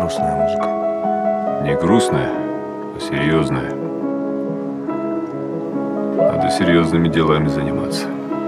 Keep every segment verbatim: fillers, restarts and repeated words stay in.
грустная музыка. Не грустная, а серьезная. Надо серьезными делами заниматься.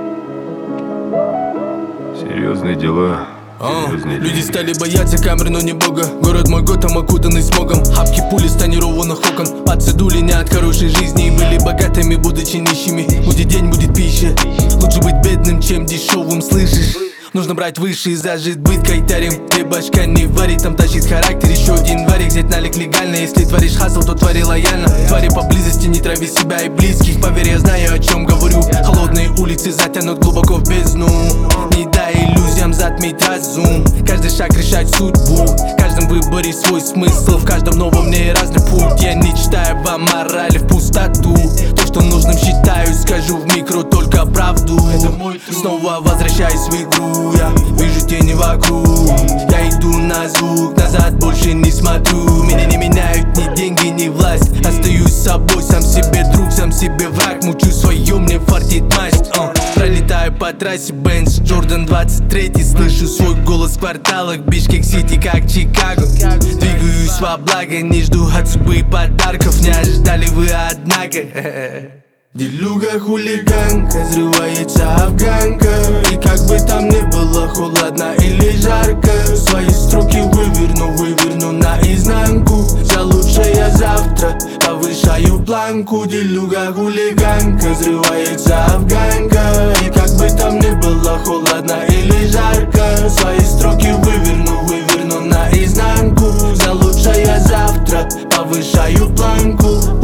Серьезные дела, серьезные Люди деньги. стали бояться камер, но не бога. Город мой Готэм окутанный смогом. Хапки пули с тонированных окон. Пацы дули не от хорошей жизни и были богатыми, будучи нищими. Будет день, будет пища. Лучше быть бедным, чем дешевым, слышишь? Нужно брать выше и зажить быт кайтарем. Ты башка не варит, там тащит характер. Еще один варик, взять налик легально. Если творишь хасл, то твори лояльно. Твори поблизости, не трави себя и близких. Поверь, я знаю, о чем говорю. Холодные улицы затянут глубоко в бездну. Не дай иллюзиям затмить разум. Каждый шаг решает судьбу. В каждом выборе свой смысл. В каждом новом мне разный путь. Я не читаю вам морали в пустоту. То, что нужным считаю, скажу в микро только правду. Снова возвращаюсь в игру. Я вижу тени вокруг. Я иду на звук, назад больше не смотрю. Меня не меняют ни деньги, ни власть. Остаюсь собой, сам себе друг, сам себе враг. Мучу свое, мне фартит масть. uh. Пролетаю по трассе Бенц, Джордан двадцать три. Слышу свой голос в кварталах Бишкек-Сити, как Чикаго. Двигаюсь во благо, не жду от судьбы подарков. Не ожидали вы, однако. Делюга хулиганка, взрывается афганка. И как бы там ни было холодно или жарко, свои строки выверну, выверну наизнанку. За лучшее завтра повышаю планку. Делюга хулиганка, взрывается афганка. И как бы там ни было холодно или жарко, свои строки выверну, выверну наизнанку. За лучшее завтра повышаю планку.